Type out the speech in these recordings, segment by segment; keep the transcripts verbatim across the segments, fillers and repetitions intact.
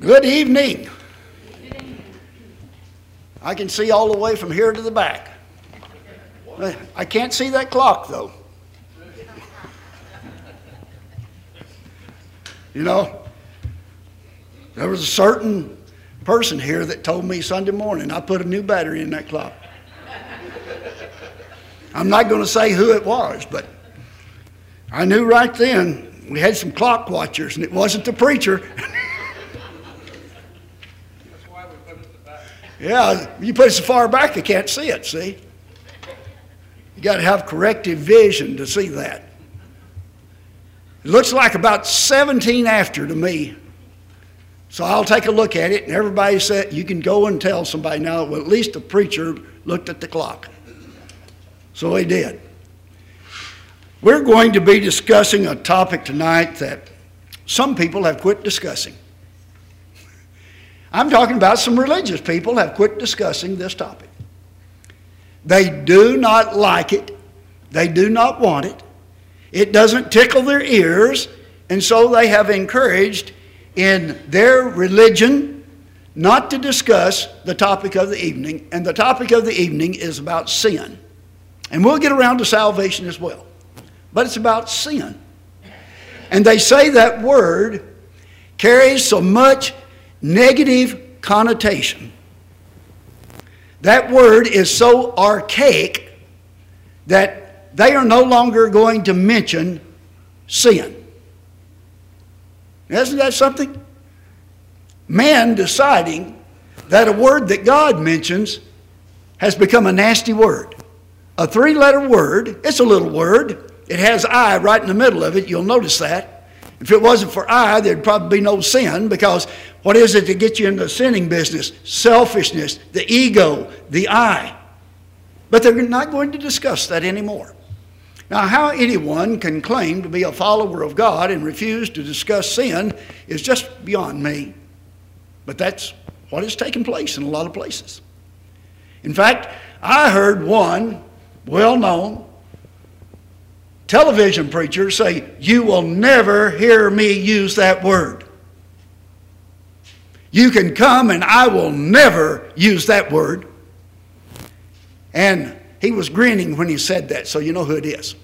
Good evening. I can see all the way from here to the back. I can't see that clock, though. You know, there was a certain person here that told me Sunday morning I put a new battery in that clock. I'm not going to say who it was, but I knew right then we had some clock watchers, and it wasn't the preacher. Yeah, you put it so far back you can't see it, see? You got to have corrective vision to see that. It looks like about seventeen after to me. So I'll take a look at it, and everybody said, you can go and tell somebody now, well, at least the preacher looked at the clock. So he did. We're going to be discussing a topic tonight that some people have quit discussing. I'm talking about some religious people have quit discussing this topic. They do not like it. They do not want it. It doesn't tickle their ears, and so they have encouraged in their religion not to discuss the topic of the evening, and the topic of the evening is about sin. And we'll get around to salvation as well. But it's about sin. And they say that word carries so much negative connotation. That word is so archaic that they are no longer going to mention sin. Isn't that something? Man deciding that a word that God mentions has become a nasty word. A three-letter word. It's a little word. It has I right in the middle of it. You'll notice that. If it wasn't for I, there'd probably be no sin, because what is it that gets you into the sinning business? Selfishness, the ego, the I. But they're not going to discuss that anymore. Now, how anyone can claim to be a follower of God and refuse to discuss sin is just beyond me. But that's what is taking place in a lot of places. In fact, I heard one well-known television preacher say, you will never hear me use that word. You can come and I will never use that word. And he was grinning when he said that, so you know who it is.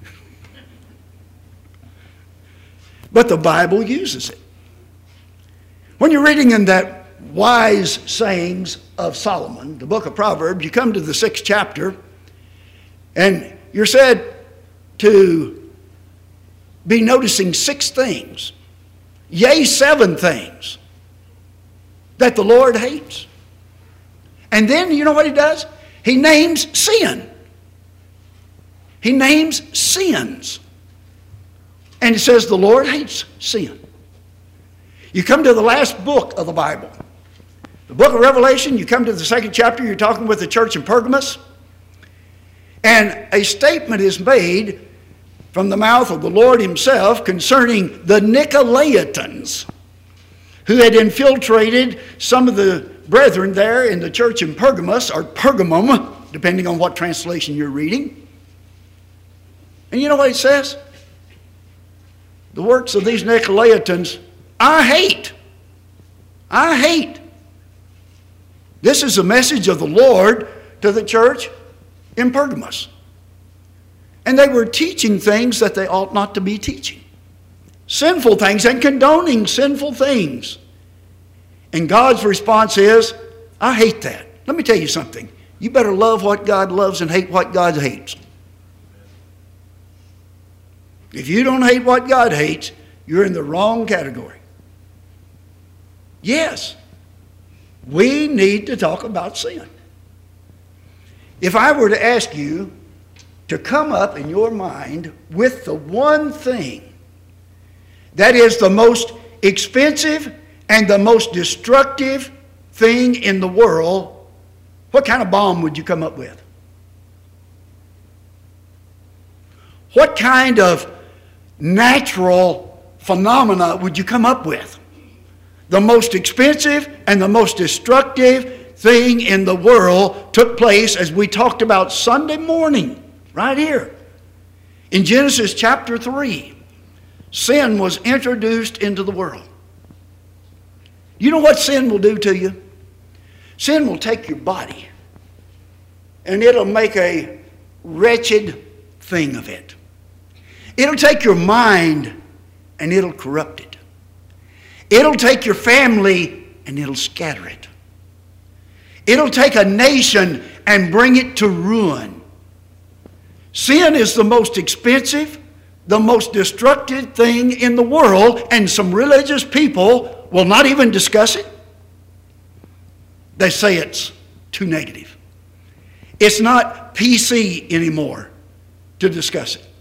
But the Bible uses it. When you're reading in that wise sayings of Solomon, the book of Proverbs, you come to the sixth chapter, and you're said to be noticing six things, yea, seven things that the Lord hates. And then you know what he does? He names sin. He names sins. And it says the Lord hates sin. You come to the last book of the Bible, the book of Revelation, you come to the second chapter, you're talking with the church in Pergamos, and a statement is made from the mouth of the Lord himself concerning the Nicolaitans, who had infiltrated some of the brethren there in the church in Pergamos, or Pergamum, depending on what translation you're reading. And you know what it says? The works of these Nicolaitans, I hate. I hate. This is a message of the Lord to the church in Pergamos. And they were teaching things that they ought not to be teaching. Sinful things and condoning sinful things. And God's response is, I hate that. Let me tell you something. You better love what God loves and hate what God hates. If you don't hate what God hates, you're in the wrong category. Yes, we need to talk about sin. If I were to ask you to come up in your mind with the one thing that is the most expensive and the most destructive thing in the world, what kind of bomb would you come up with? What kind of natural phenomena would you come up with? The most expensive and the most destructive thing in the world took place, as we talked about Sunday morning, right here. In Genesis chapter three, sin was introduced into the world. You know what sin will do to you? Sin will take your body and it'll make a wretched thing of it. It'll take your mind and it'll corrupt it. It'll take your family and it'll scatter it. It'll take a nation and bring it to ruin. Sin is the most expensive, the most destructive thing in the world, and some religious people will not even discuss it. They say it's too negative. It's not P C anymore to discuss it.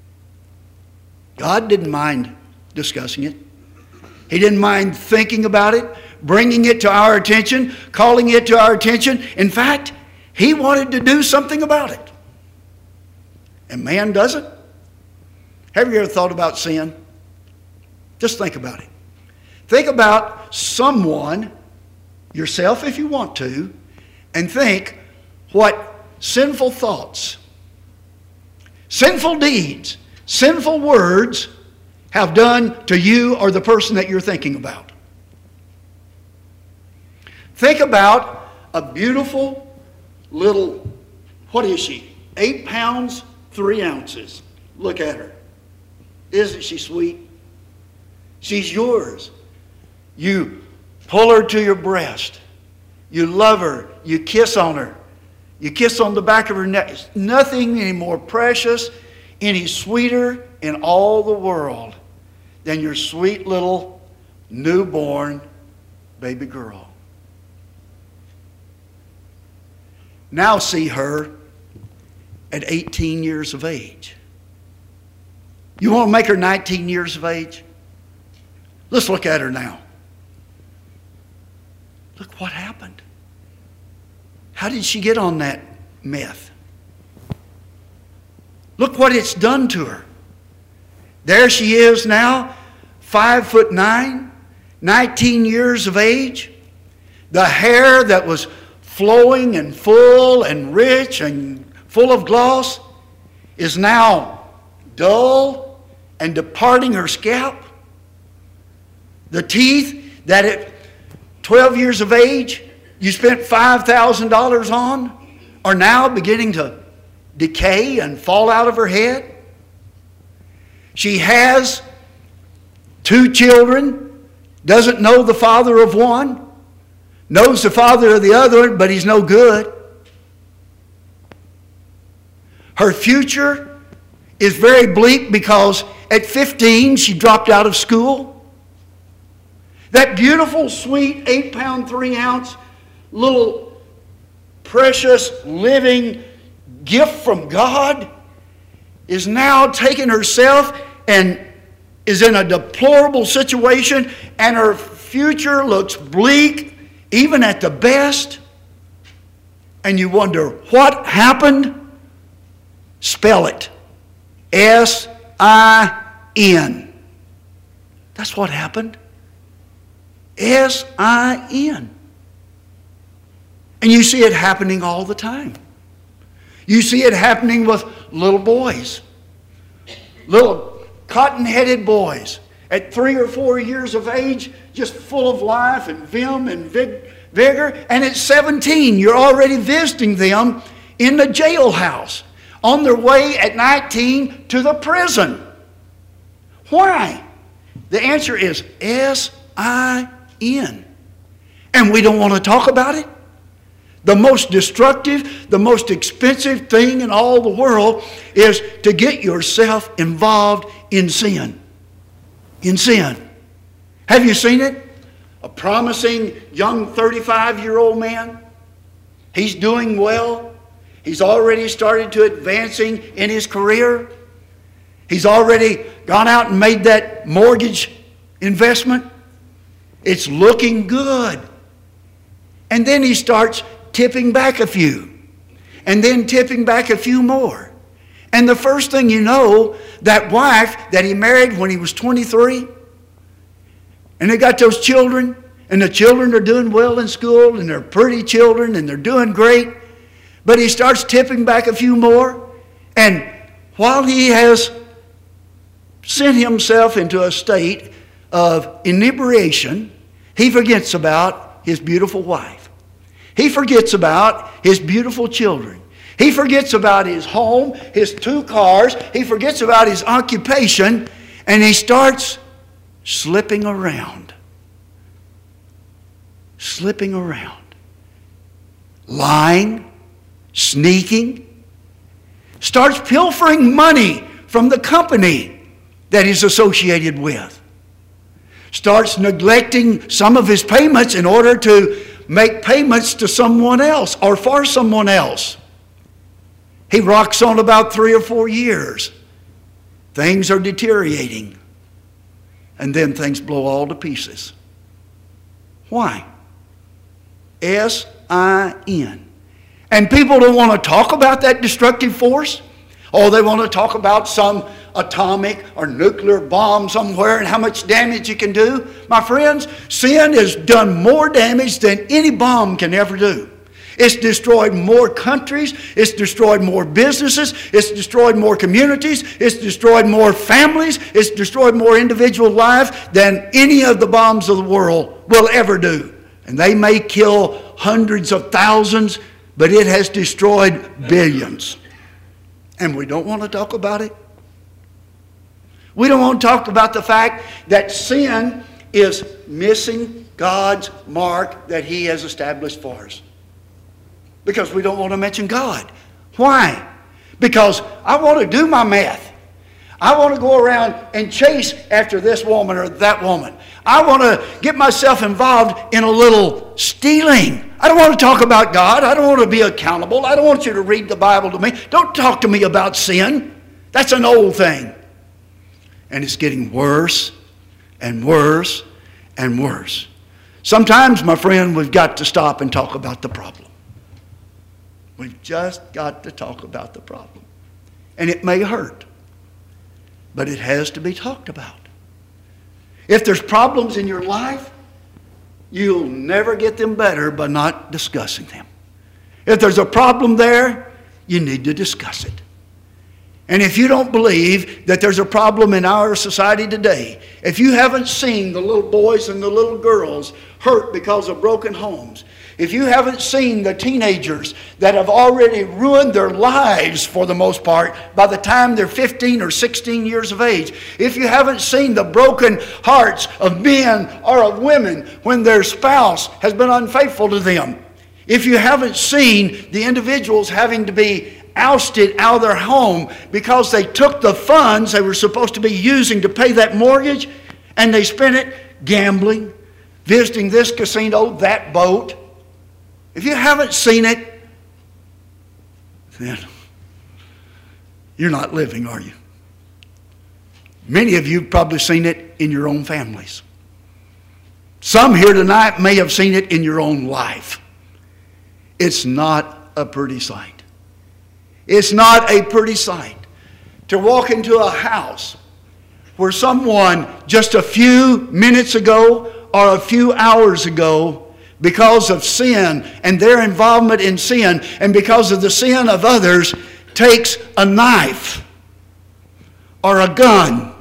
God didn't mind discussing it. He didn't mind thinking about it, bringing it to our attention, calling it to our attention. In fact, He wanted to do something about it. And man doesn't. Have you ever thought about sin? Just think about it. Think about someone, yourself if you want to, and think what sinful thoughts, sinful deeds, sinful words have done to you or the person that you're thinking about. Think about a beautiful little, what is she? Eight pounds, three ounces. Look at her. Isn't she sweet? She's yours. You pull her to your breast. You love her. You kiss on her. You kiss on the back of her neck. There's nothing any more precious, any sweeter in all the world than your sweet little newborn baby girl. Now see her at eighteen years of age. You want to make her nineteen years of age? Let's look at her now. Look what happened. How did she get on that meth? Look what it's done to her. There she is now, five foot nine, nineteen years of age. The hair that was flowing and full and rich and full of gloss is now dull and departing her scalp. The teeth that at twelve years of age you spent five thousand dollars on are now beginning to decay and fall out of her head. She has two children, doesn't know the father of one, knows the father of the other, but he's no good. Her future is very bleak because at fifteen she dropped out of school. That beautiful, sweet, eight pound, three ounce, little precious, living gift from God is now taking herself and is in a deplorable situation, and her future looks bleak, even at the best. And you wonder, what happened? Spell it. S I N. That's what happened. S I N. And you see it happening all the time. You see it happening with little boys. Little cotton-headed boys at three or four years of age, just full of life and vim and vig- vigor. And at seventeen, you're already visiting them in the jailhouse, on their way at nineteen to the prison. Why? The answer is S I N. And we don't want to talk about it. The most destructive, the most expensive thing in all the world is to get yourself involved in sin. In sin. Have you seen it? A promising young thirty-five-year-old man. He's doing well. He's already started to advancing in his career. He's already gone out and made that mortgage investment. It's looking good. And then he starts tipping back a few, and then tipping back a few more. And the first thing you know, that wife that he married when he was twenty-three, and they got those children, and the children are doing well in school, and they're pretty children, and they're doing great, but he starts tipping back a few more, and while he has sent himself into a state of inebriation, He forgets about his beautiful wife. He forgets about his beautiful children. He forgets about his home, his two cars. He forgets about his occupation, and he starts slipping around. Slipping around. Lying, sneaking. Starts pilfering money from the company that he's associated with. Starts neglecting some of his payments in order to make payments to someone else or for someone else. He rocks on about three or four years. Things are deteriorating. And then things blow all to pieces. Why? S I N. And people don't want to talk about that destructive force. Oh, they want to talk about some atomic or nuclear bomb somewhere and how much damage it can do. My friends, sin has done more damage than any bomb can ever do. It's destroyed more countries. It's destroyed more businesses. It's destroyed more communities. It's destroyed more families. It's destroyed more individual lives than any of the bombs of the world will ever do. And they may kill hundreds of thousands, but it has destroyed billions. And we don't want to talk about it. We don't want to talk about the fact that sin is missing God's mark that He has established for us. Because we don't want to mention God. Why? Because I want to do my math. I want to go around and chase after this woman or that woman. I want to get myself involved in a little stealing. I don't want to talk about God. I don't want to be accountable. I don't want you to read the Bible to me. Don't talk to me about sin. That's an old thing. And it's getting worse and worse and worse. Sometimes, my friend, we've got to stop and talk about the problem. We've just got to talk about the problem. And it may hurt, but it has to be talked about. If there's problems in your life, you'll never get them better by not discussing them. If there's a problem there, you need to discuss it. And if you don't believe that there's a problem in our society today, if you haven't seen the little boys and the little girls hurt because of broken homes, if you haven't seen the teenagers that have already ruined their lives for the most part by the time they're fifteen or sixteen years of age, if you haven't seen the broken hearts of men or of women when their spouse has been unfaithful to them, if you haven't seen the individuals having to be ousted out of their home because they took the funds they were supposed to be using to pay that mortgage and they spent it gambling, visiting this casino, that boat. If you haven't seen it, then you're not living, are you? Many of you have probably seen it in your own families. Some here tonight may have seen it in your own life. It's not a pretty sight. It's not a pretty sight to walk into a house where someone just a few minutes ago or a few hours ago, because of sin and their involvement in sin and because of the sin of others, takes a knife or a gun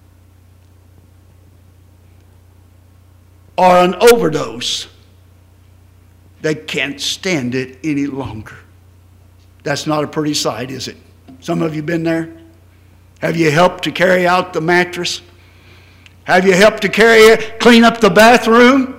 or an overdose. They can't stand it any longer. That's not a pretty sight, is it? Some of you been there? Have you helped to carry out the mattress? Have you helped to carry it, clean up the bathroom?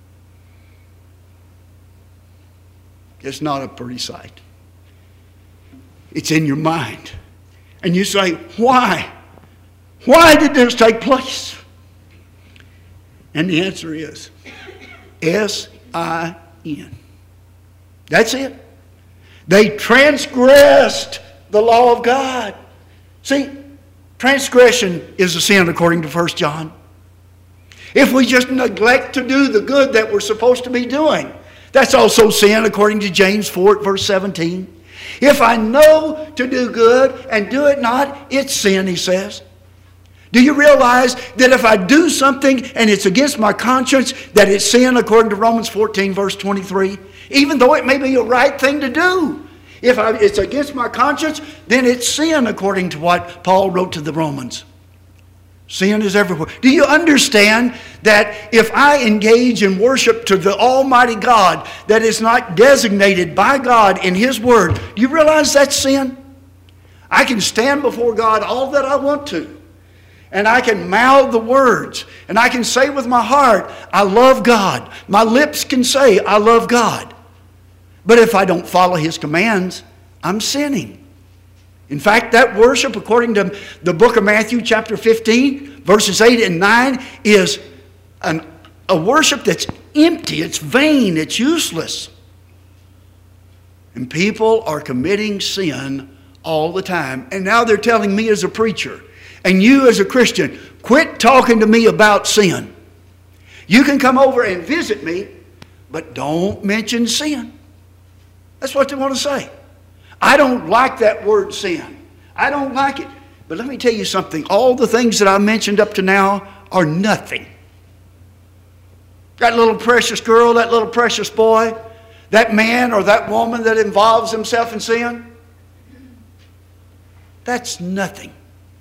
It's not a pretty sight. It's in your mind. And you say, why? Why did this take place? And the answer is S I N. That's it. They transgressed the law of God. See, transgression is a sin according to First John. If we just neglect to do the good that we're supposed to be doing, that's also sin according to James four, verse seventeen. If I know to do good and do it not, it's sin, he says. Do you realize that if I do something and it's against my conscience, that it's sin according to Romans fourteen, verse twenty-three? Even though it may be a right thing to do. If I, it's against my conscience, then it's sin according to what Paul wrote to the Romans. Sin is everywhere. Do you understand that if I engage in worship to the Almighty God that is not designated by God in His Word, do you realize that's sin? I can stand before God all that I want to, and I can mouth the words, and I can say with my heart, I love God. My lips can say, I love God. But if I don't follow His commands, I'm sinning. In fact, that worship, according to the book of Matthew chapter fifteen, verses eight and nine, is an, a worship that's empty, it's vain, it's useless. And people are committing sin all the time. And now they're telling me as a preacher, and you as a Christian, quit talking to me about sin. You can come over and visit me, but don't mention sin. That's what they want to say. I don't like that word sin. I don't like it. But let me tell you something. All the things that I mentioned up to now are nothing. That little precious girl, that little precious boy, that man or that woman that involves himself in sin, that's nothing.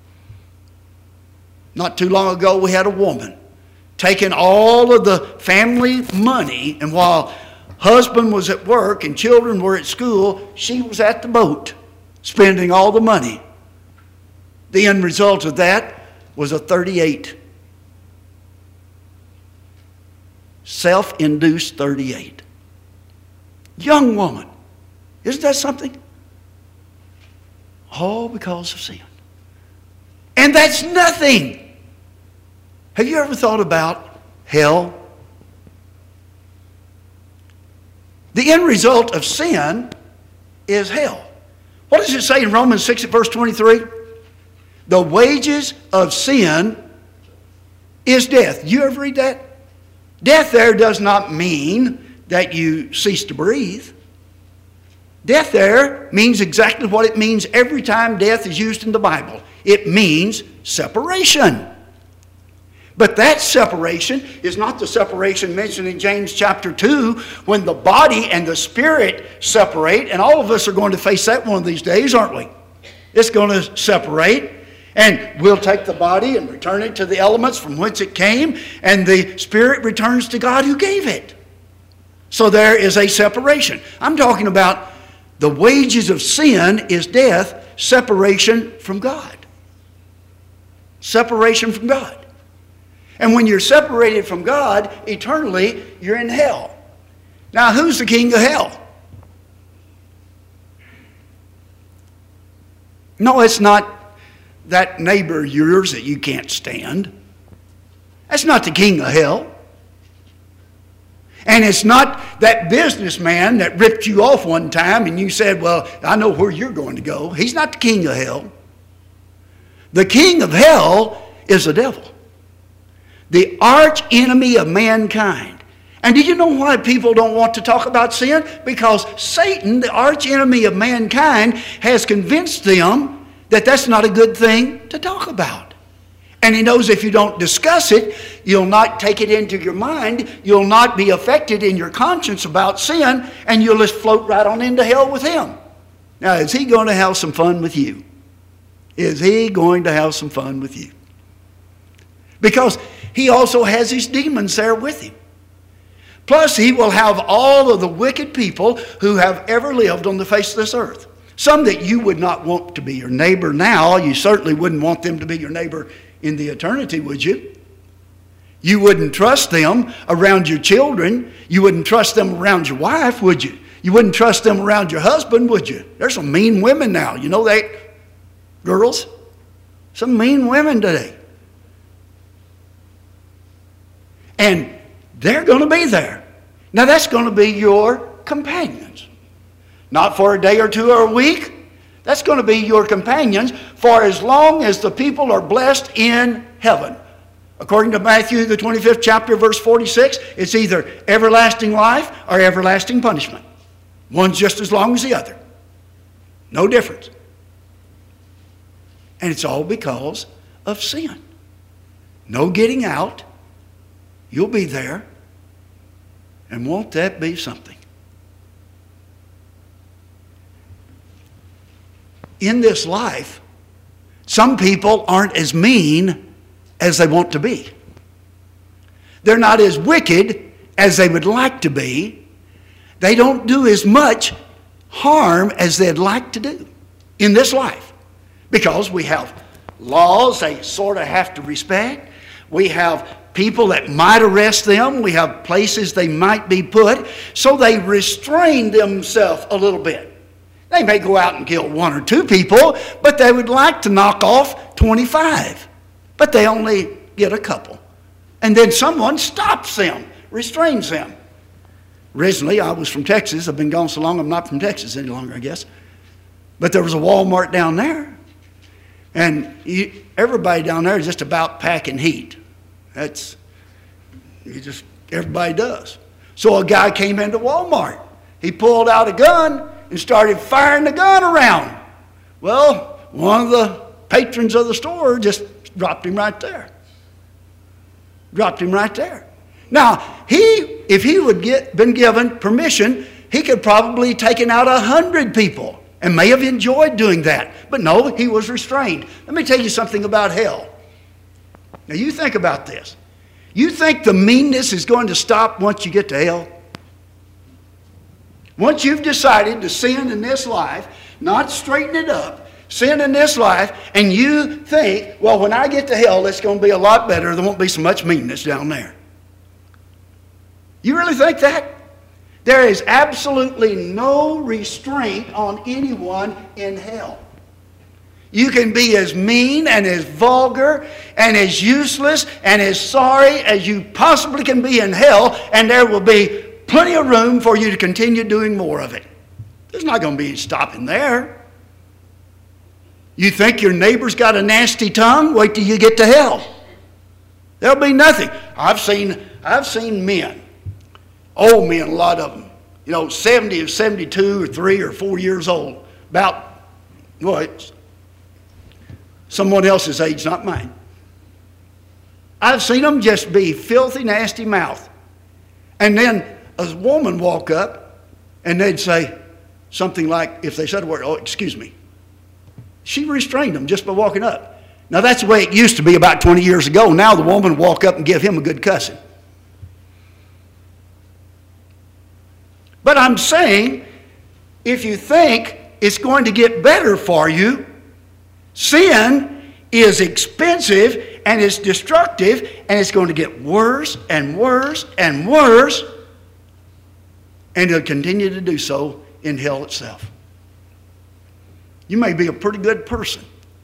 Not too long ago, we had a woman taking all of the family money, and while husband was at work and children were at school, she was at the boat spending all the money. The end result of that was a thirty-eight. Self-induced thirty-eight. Young woman. Isn't that something? All because of sin. And that's nothing. Have you ever thought about hell? The end result of sin is hell. What does it say in Romans six at verse twenty-three? The wages of sin is death. You ever read that? Death there does not mean that you cease to breathe. Death there means exactly what it means every time death is used in the Bible. It means separation. But that separation is not the separation mentioned in James chapter two when the body and the spirit separate, and all of us are going to face that one of these days, aren't we? It's going to separate, and we'll take the body and return it to the elements from whence it came, and the spirit returns to God who gave it. So there is a separation. I'm talking about the wages of sin is death, separation from God. Separation from God. And when you're separated from God eternally, you're in hell. Now, who's the king of hell? No, it's not that neighbor of yours that you can't stand. That's not the king of hell. And it's not that businessman that ripped you off one time and you said, well, I know where you're going to go. He's not the king of hell. The king of hell is the devil. The arch enemy of mankind. And do you know why people don't want to talk about sin? Because Satan, the arch enemy of mankind, has convinced them that that's not a good thing to talk about. And he knows if you don't discuss it, you'll not take it into your mind, you'll not be affected in your conscience about sin, and you'll just float right on into hell with him. Now, is he going to have some fun with you? Is he going to have some fun with you? Because he also has his demons there with him. Plus, he will have all of the wicked people who have ever lived on the face of this earth. Some that you would not want to be your neighbor now. You certainly wouldn't want them to be your neighbor in the eternity, would you? You wouldn't trust them around your children. You wouldn't trust them around your wife, would you? You wouldn't trust them around your husband, would you? There's some mean women now. You know that, girls? Some mean women today. And they're going to be there. Now that's going to be your companions. Not for a day or two or a week. That's going to be your companions for as long as the people are blessed in heaven. According to Matthew, the twenty-fifth chapter, verse forty-six, it's either everlasting life or everlasting punishment. One's just as long as the other. No difference. And it's all because of sin. No getting out. You'll be there. And won't that be something? In this life, some people aren't as mean as they want to be. They're not as wicked as they would like to be. They don't do as much harm as they'd like to do in this life, because we have laws they sort of have to respect. We have people that might arrest them. We have places they might be put. So they restrain themselves a little bit. They may go out and kill one or two people, but they would like to knock off twenty-five. But they only get a couple. And then someone stops them, restrains them. Originally, I was from Texas. I've been gone so long, I'm not from Texas any longer, I guess. But there was a Walmart down there. And you, everybody down there is just about packing heat. That's, you just, everybody does. So a guy came into Walmart. He pulled out a gun and started firing the gun around. Well, one of the patrons of the store just dropped him right there. Dropped him right there. Now, he, if he would get been given permission, he could probably taken out a hundred people and may have enjoyed doing that. But no, he was restrained. Let me tell you something about hell. Now, you think about this. You think the meanness is going to stop once you get to hell? Once you've decided to sin in this life, not straighten it up, sin in this life, and you think, well, when I get to hell, it's going to be a lot better. There won't be so much meanness down there. You really think that? There is absolutely no restraint on anyone in hell. You can be as mean and as vulgar and as useless and as sorry as you possibly can be in hell, and there will be plenty of room for you to continue doing more of it. There's not going to be any stopping there. You think your neighbor's got a nasty tongue? Wait till you get to hell. There'll be nothing. I've seen, I've seen men, old men, a lot of them, you know, seventy or seventy-two or three or four years old, about, what, someone else's age, not mine. I've seen them just be filthy, nasty mouth. And then a woman walk up and they'd say something like, if they said a word, oh, excuse me. She restrained them just by walking up. Now that's the way it used to be about twenty years ago. Now the woman would walk up and give him a good cussing. But I'm saying, if you think it's going to get better for you, sin is expensive and it's destructive and it's going to get worse and worse and worse, and it'll continue to do so in hell itself. You may be a pretty good person.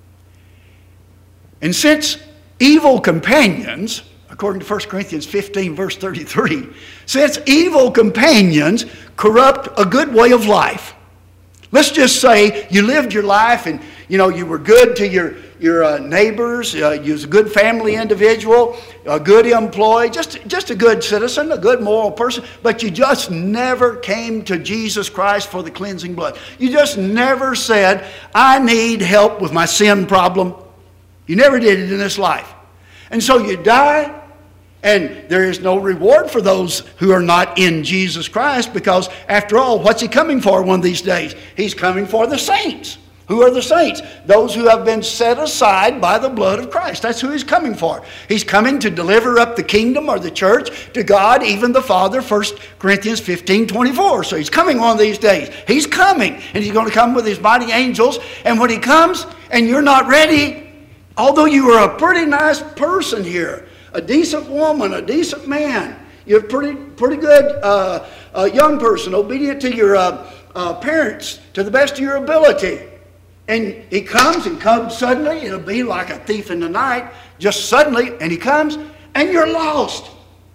And since evil companions, according to First Corinthians fifteen, verse thirty-three, since evil companions corrupt a good way of life. Let's just say you lived your life and, you know, you were good to your, your uh, neighbors, uh, you was a good family individual, a good employee, just, just a good citizen, a good moral person, but you just never came to Jesus Christ for the cleansing blood. You just never said, I need help with my sin problem. You never did it in this life. And so you die, and there is no reward for those who are not in Jesus Christ, because after all, what's he coming for one of these days? He's coming for the saints. Who are the saints? Those who have been set aside by the blood of Christ. That's who he's coming for. He's coming to deliver up the kingdom or the church to God, even the Father, First Corinthians fifteen, twenty-four. So he's coming one of these days. He's coming, and he's going to come with his mighty angels. And when he comes and you're not ready, although you are a pretty nice person here, a decent woman, a decent man, you're a pretty, pretty good uh, uh, young person, obedient to your uh, uh, parents to the best of your ability. And he comes and comes suddenly. It'll be like a thief in the night, just suddenly, and he comes and you're lost.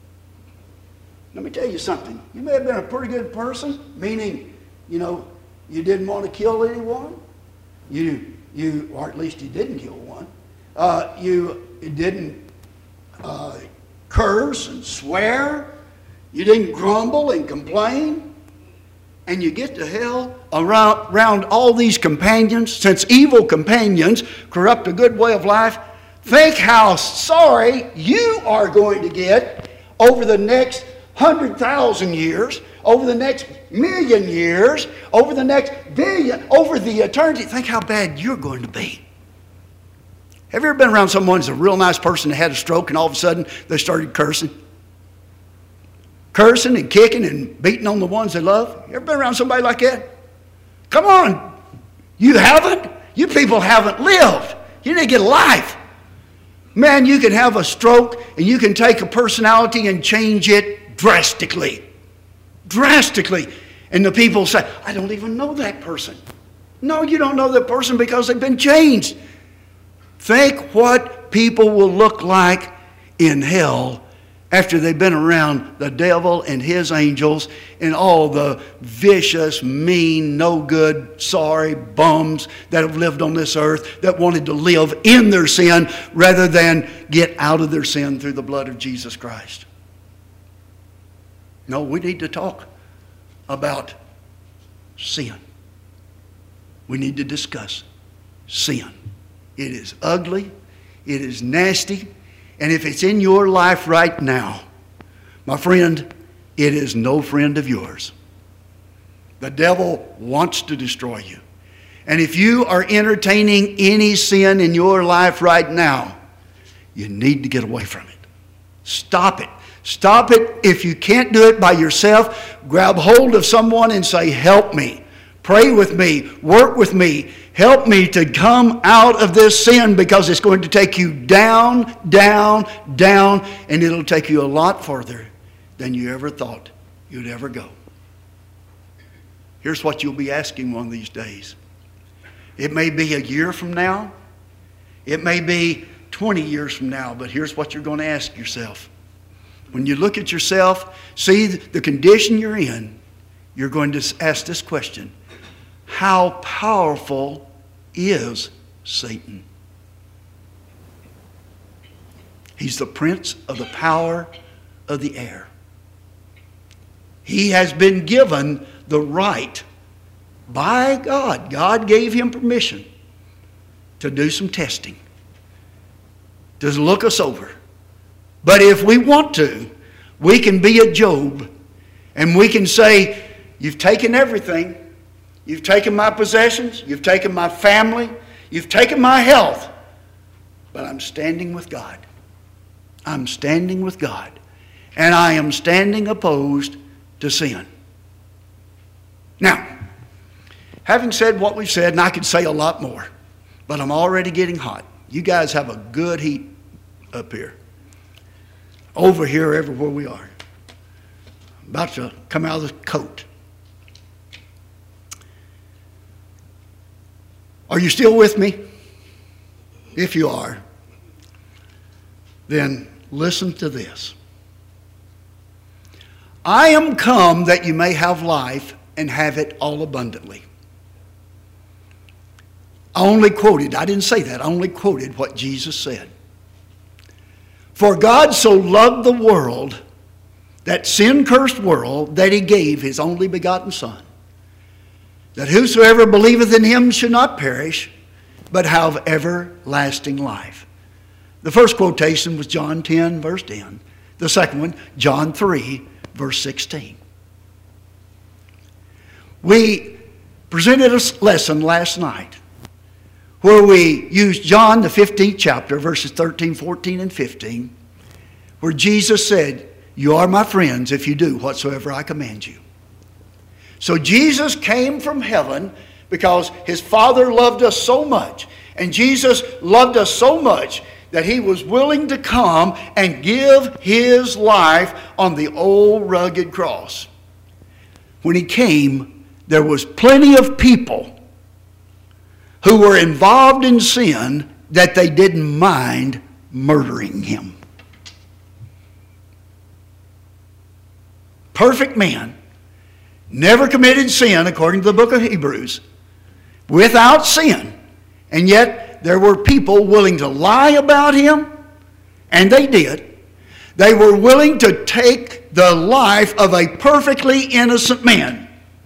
Let me tell you something. You may have been a pretty good person, meaning, you know, you didn't want to kill anyone. You, you, or at least you didn't kill one. Uh, you didn't uh, curse and swear. You didn't grumble and complain. And you get to hell around, around all these companions. Since evil companions corrupt a good way of life, think how sorry you are going to get over the next hundred thousand years, over the next million years, over the next billion, over the eternity. Think how bad you're going to be. Have you ever been around someone who's a real nice person that had a stroke and all of a sudden they started cursing? Cursing and kicking and beating on the ones they love? You ever been around somebody like that? Come on. You haven't? You people haven't lived. You need to get a life. Man, you can have a stroke and you can take a personality and change it drastically. Drastically. And the people say, I don't even know that person. No, you don't know that person because they've been changed. Think what people will look like in hell after they've been around the devil and his angels and all the vicious, mean, no good, sorry bums that have lived on this earth that wanted to live in their sin rather than get out of their sin through the blood of Jesus Christ. No, we need to talk about sin. We need to discuss sin. It is ugly. It is nasty. And if it's in your life right now, my friend, it is no friend of yours. The devil wants to destroy you. And if you are entertaining any sin in your life right now, you need to get away from it. Stop it. Stop it. If you can't do it by yourself, grab hold of someone and say, help me. Pray with me. Work with me. Help me to come out of this sin because it's going to take you down, down, down, and it'll take you a lot further than you ever thought you'd ever go. Here's what you'll be asking one of these days. It may be a year from now. It may be twenty years from now, but here's what you're going to ask yourself. When you look at yourself, see the condition you're in, you're going to ask this question. How powerful is Satan? He's the prince of the power of the air. He has been given the right by God. God gave him permission to do some testing, to look us over. But if we want to, we can be a Job and we can say, you've taken everything. You've taken my possessions. You've taken my family. You've taken my health. But I'm standing with God. I'm standing with God. And I am standing opposed to sin. Now, having said what we've said, and I could say a lot more, but I'm already getting hot. You guys have a good heat up here. Over here, everywhere we are. About to come out of the coat. Are you still with me? If you are, then listen to this. I am come that you may have life and have it all abundantly. I only quoted, I didn't say that, I only quoted what Jesus said. For God so loved the world, that sin-cursed world, that he gave his only begotten Son, that whosoever believeth in him should not perish, but have everlasting life. The first quotation was John ten, verse ten. The second one, John three, verse sixteen. We presented a lesson last night where we used John, the fifteenth chapter, verses thirteen, fourteen, and fifteen, where Jesus said, you are my friends if you do whatsoever I command you. So Jesus came from heaven because his Father loved us so much. And Jesus loved us so much that he was willing to come and give his life on the old rugged cross. When he came, there was plenty of people who were involved in sin that they didn't mind murdering him. Perfect man. Never committed sin, according to the book of Hebrews, without sin. And yet there were people willing to lie about him, and they did. They were willing to take the life of a perfectly innocent man.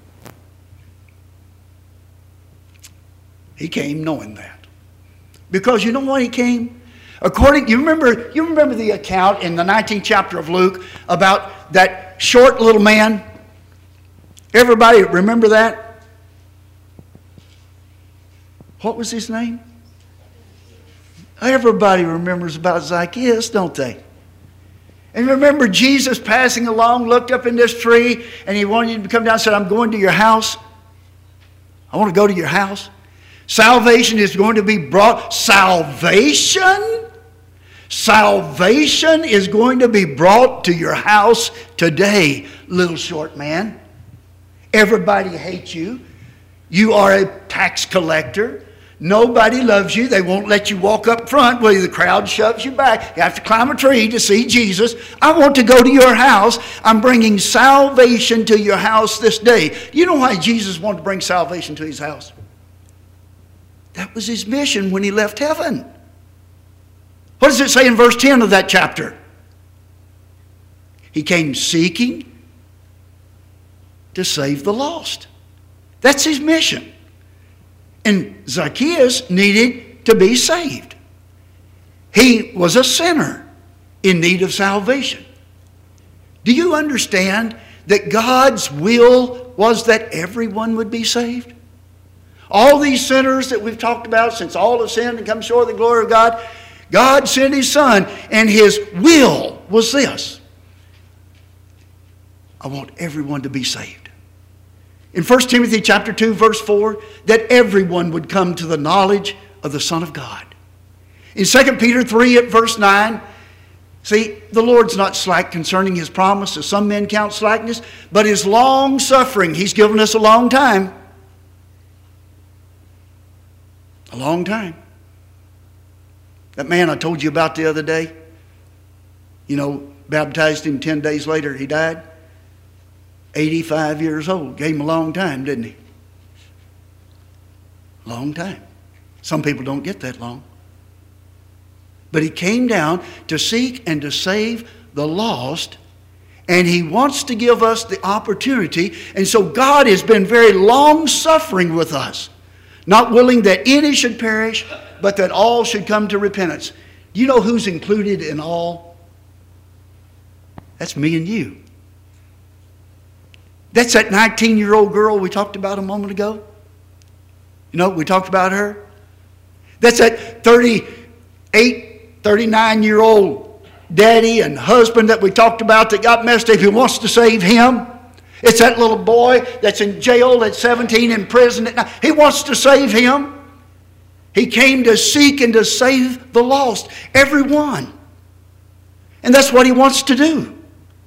He came knowing that. Because you know why he came? According, you remember, you remember the account in the nineteenth chapter of Luke about that short little man? Everybody remember that? What was his name? Everybody remembers about Zacchaeus, don't they? And remember Jesus passing along, looked up in this tree, and he wanted you to come down and said, I'm going to your house. I want to go to your house. Salvation is going to be brought. Salvation? Salvation is going to be brought to your house today, little short man. Everybody hates you. You are a tax collector. Nobody loves you. They won't let you walk up front. Well, the crowd shoves you back. You have to climb a tree to see Jesus. I want to go to your house. I'm bringing salvation to your house this day. You know why Jesus wanted to bring salvation to his house? That was his mission when he left heaven. What does it say in verse ten of that chapter? He came seeking to save the lost. That's his mission. And Zacchaeus needed to be saved. He was a sinner in need of salvation. Do you understand that God's will was that everyone would be saved? All these sinners that we've talked about since all have sinned and come short of the glory of God, God sent his Son, and his will was this: I want everyone to be saved. In First Timothy chapter two, verse four, that everyone would come to the knowledge of the Son of God. In Second Peter three at verse nine, see, the Lord's not slack concerning his promise, as some men count slackness, but his long suffering. He's given us a long time. A long time. That man I told you about the other day, you know, baptized him ten days later, he died. eighty-five years old. Gave him a long time, didn't he? Long time. Some people don't get that long. But he came down to seek and to save the lost, and he wants to give us the opportunity. And so God has been very long-suffering with us, not willing that any should perish, but that all should come to repentance. Do you know who's included in all? That's me and you. That's that nineteen-year-old girl we talked about a moment ago. You know, we talked about her. That's that thirty-eight, thirty-nine-year-old daddy and husband that we talked about that got messed up. He wants to save him. It's that little boy that's in jail at seventeen, in prison at nine. He wants to save him. He came to seek and to save the lost. Everyone. And that's what he wants to do.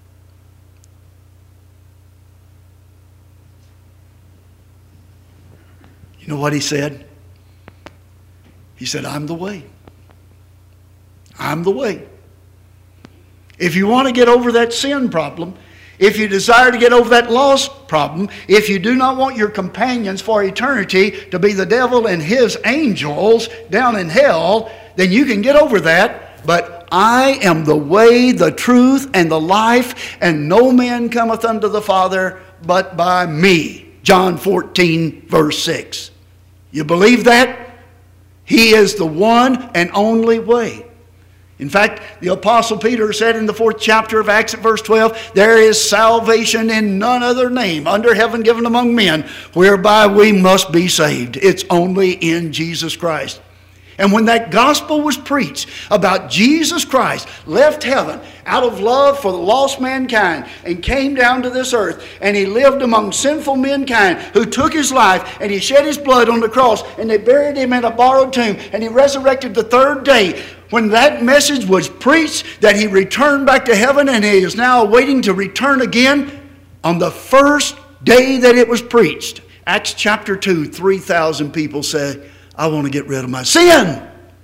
You know what he said? He said, I'm the way. I'm the way. If you want to get over that sin problem, if you desire to get over that lost problem, if you do not want your companions for eternity to be the devil and his angels down in hell, then you can get over that. But I am the way, the truth, and the life, and no man cometh unto the Father but by me. John fourteen, verse six. You believe that? He is the one and only way. In fact, the Apostle Peter said in the fourth chapter of Acts at verse twelve, there is salvation in none other name under heaven given among men, whereby we must be saved. It's only in Jesus Christ. And when that gospel was preached about Jesus Christ left heaven out of love for the lost mankind and came down to this earth, and he lived among sinful mankind who took his life, and he shed his blood on the cross, and they buried him in a borrowed tomb, and he resurrected the third day. When that message was preached that he returned back to heaven, and he is now waiting to return again, on the first day that it was preached, Acts chapter two, three thousand people said, I want to get rid of my sin.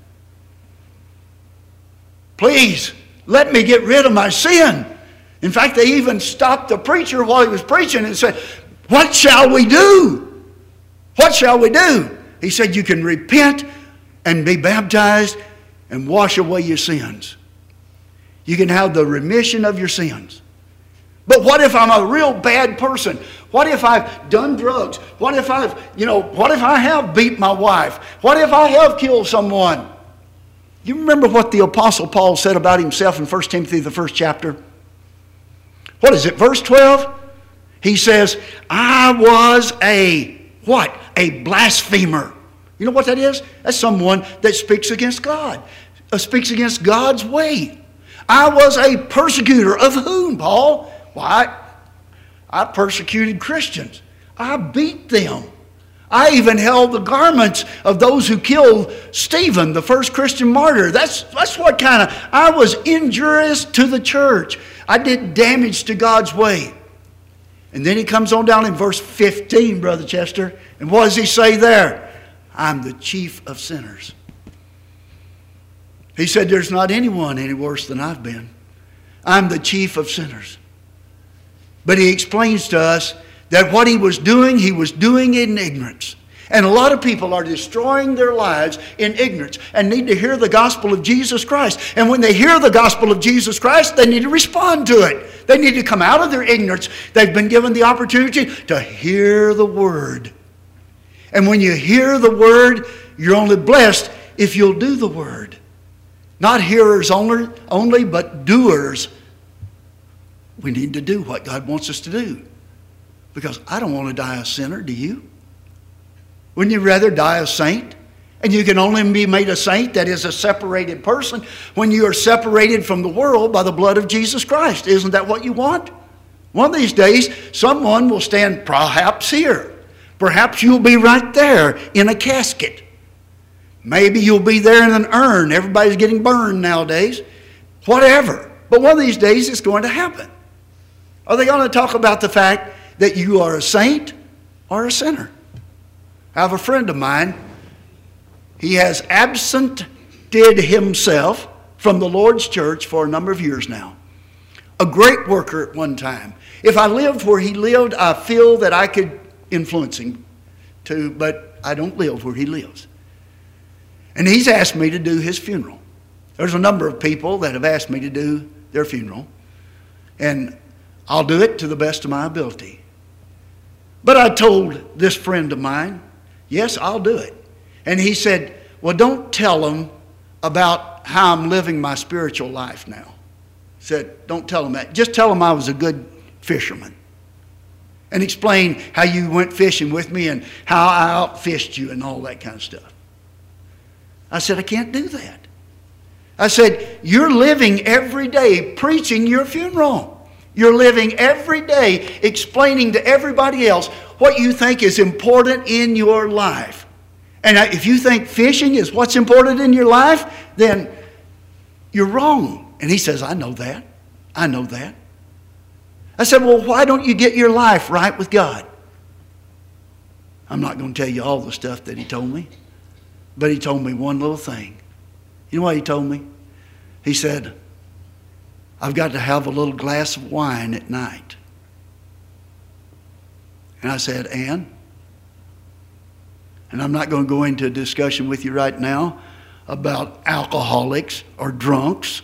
Please, let me get rid of my sin. In fact, they even stopped the preacher while he was preaching and said, what shall we do? What shall we do? He said, you can repent and be baptized and wash away your sins. You can have the remission of your sins. But what if I'm a real bad person? What if I've done drugs? What if I've, you know, what if I have beat my wife? What if I have killed someone? You remember what the Apostle Paul said about himself in First Timothy, the first chapter? What is it, verse twelve? He says, I was a, what? A blasphemer. You know what that is? That's someone that speaks against God, uh, speaks against God's way. I was a persecutor of whom, Paul? Why, I persecuted Christians. I beat them. I even held the garments of those who killed Stephen, the first Christian martyr. That's, that's what kind of, I was injurious to the church. I did damage to God's way. And then he comes on down in verse fifteen, Brother Chester. And what does he say there? I'm the chief of sinners. He said, there's not anyone any worse than I've been. I'm the chief of sinners. But he explains to us that what he was doing, he was doing in ignorance. And a lot of people are destroying their lives in ignorance and need to hear the gospel of Jesus Christ. And when they hear the gospel of Jesus Christ, they need to respond to it. They need to come out of their ignorance. They've been given the opportunity to hear the word. And when you hear the word, you're only blessed if you'll do the word. Not hearers only, only, but doers. We need to do what God wants us to do. Because I don't want to die a sinner, do you? Wouldn't you rather die a saint? And you can only be made a saint, that is a separated person, when you are separated from the world by the blood of Jesus Christ. Isn't that what you want? One of these days, someone will stand perhaps here. Perhaps you'll be right there in a casket. Maybe you'll be there in an urn. Everybody's getting burned nowadays. Whatever. But one of these days it's going to happen. Are they going to talk about the fact that you are a saint or a sinner? I have a friend of mine. He has absented himself from the Lord's church for a number of years now. A great worker at one time. If I lived where he lived, I feel that I could influence him too, but I don't live where he lives. And he's asked me to do his funeral. There's a number of people that have asked me to do their funeral, and I'll do it to the best of my ability. But I told this friend of mine, yes, I'll do it. And he said, well, don't tell them about how I'm living my spiritual life now. He said, don't tell them that. Just tell them I was a good fisherman. And explain how you went fishing with me and how I outfished you and all that kind of stuff. I said, I can't do that. I said, you're living every day preaching your funeral. You're living every day explaining to everybody else what you think is important in your life. And if you think fishing is what's important in your life, then you're wrong. And he says, I know that. I know that. I said, well, why don't you get your life right with God? I'm not going to tell you all the stuff that he told me, but he told me one little thing. You know what he told me? He said, I've got to have a little glass of wine at night. And I said, and? And I'm not going to go into a discussion with you right now about alcoholics or drunks.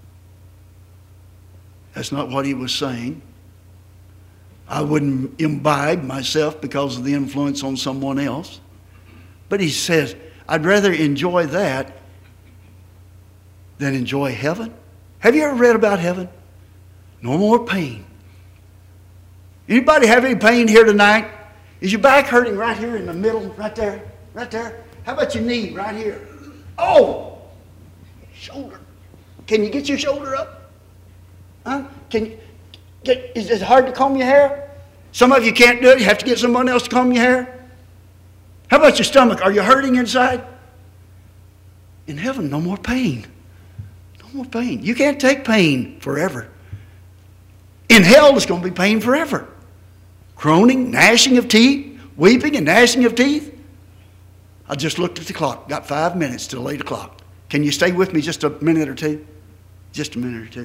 That's not what he was saying. I wouldn't imbibe myself because of the influence on someone else. But he says, I'd rather enjoy that than enjoy heaven. Have you ever read about heaven? No more pain. Anybody have any pain here tonight? Is your back hurting right here in the middle, right there, right there? How about your knee right here? Oh, shoulder. Can you get your shoulder up? Huh? Can you? Get, is it hard to comb your hair? Some of you can't do it. You have to get someone else to comb your hair. How about your stomach? Are you hurting inside? In heaven, no more pain. No more pain. You can't take pain forever. In hell, it's going to be pain forever. Groaning, gnashing of teeth, weeping and gnashing of teeth. I just looked at the clock. Got five minutes till eight o'clock. Can you stay with me just a minute or two? Just a minute or two.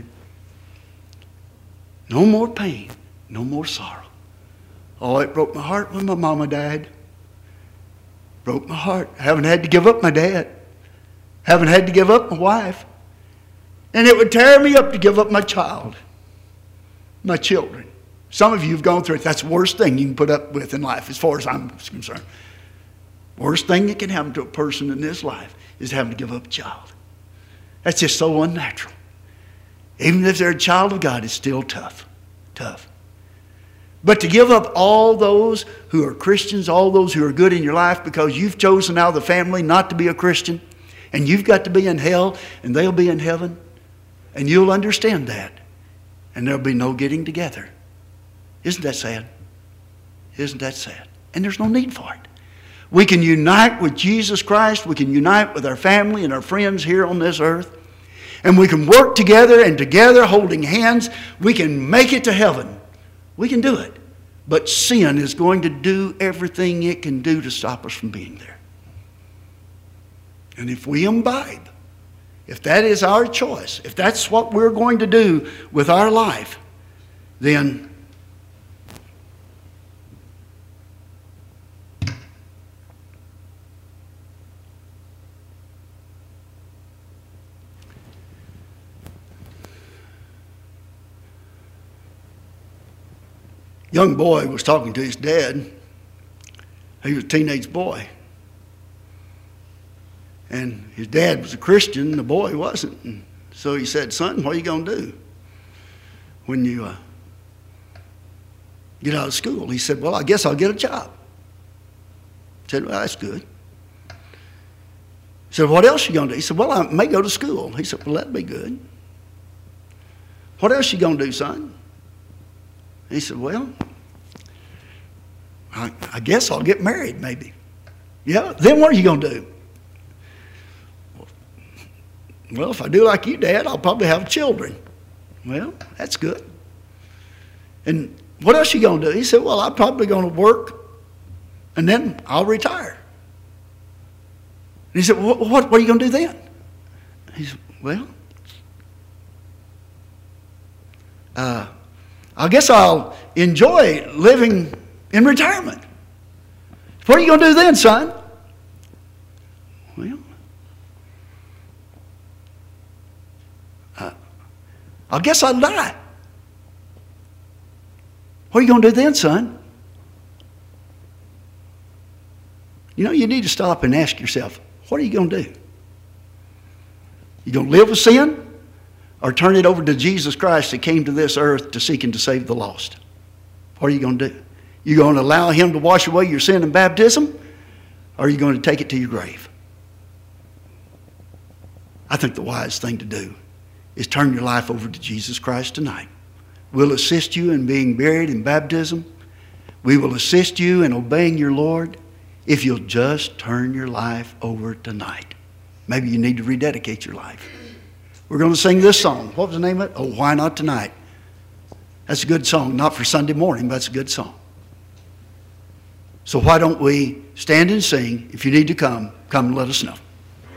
No more pain, no more sorrow. Oh, it broke my heart when my mama died. Broke my heart. Haven't had to give up my dad. Haven't had to give up my wife. And it would tear me up to give up my child, my children. Some of you have gone through it. That's the worst thing you can put up with in life as far as I'm concerned. Worst thing that can happen to a person in this life is having to give up a child. That's just so unnatural. Even if they're a child of God, it's still tough. Tough. But to give up all those who are Christians, all those who are good in your life because you've chosen out of the family not to be a Christian, and you've got to be in hell and they'll be in heaven, and you'll understand that, and there'll be no getting together. Isn't that sad? Isn't that sad? And there's no need for it. We can unite with Jesus Christ. We can unite with our family and our friends here on this earth. And we can work together, and together, holding hands, we can make it to heaven. We can do it. But sin is going to do everything it can do to stop us from being there. And if we imbibe, if that is our choice, if that's what we're going to do with our life, then young boy was talking to his dad. He was a teenage boy. And his dad was a Christian, the boy wasn't. And so he said, son, what are you going to do when you uh, get out of school? He said, well, I guess I'll get a job. He said, well, that's good. He said, what else are you going to do? He said, well, I may go to school. He said, well, that'd be good. What else are you going to do, son? He said, well, I, I guess I'll get married maybe. Yeah, then what are you going to do? Well, if I do like you, Dad, I'll probably have children. Well, that's good. And what else are you going to do? He said, well, I'm probably going to work, and then I'll retire. And he said, well, what, what are you going to do then? He said, well, uh, I guess I'll enjoy living in retirement. What are you going to do then, son? Well, uh, I guess I'll die. What are you going to do then, son? You know, you need to stop and ask yourself, what are you going to do? You going to live with sin? Or turn it over to Jesus Christ that came to this earth to seek and to save the lost? What are you going to do? You going to allow him to wash away your sin in baptism? Or are you going to take it to your grave? I think the wise thing to do is turn your life over to Jesus Christ tonight. We'll assist you in being buried in baptism. We will assist you in obeying your Lord if you'll just turn your life over tonight. Maybe you need to rededicate your life. We're going to sing this song. What was the name of it? Oh, Why Not Tonight? That's a good song. Not for Sunday morning, but that's a good song. So why don't we stand and sing? If you need to come, come and let us know.